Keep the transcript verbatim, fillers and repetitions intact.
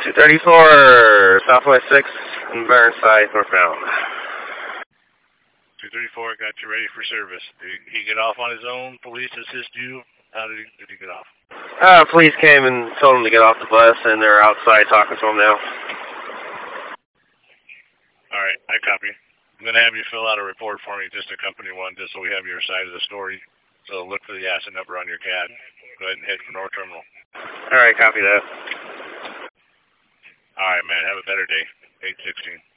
two thirty-four, Southwest six, Burnside, northbound. two thirty-four, got you ready for service. Did he get off on his own? Police assist you? How did he, did he get off? Uh, police came and told him to get off the bus, and they're outside talking to him now. All right, I copy. I'm going to have you fill out a report for me, just a company one, just so we have your side of the story. So look for the asset number on your C A D. Go ahead and head for North Terminal. All right, copy that. All right, man. Have a better day. eight sixteen.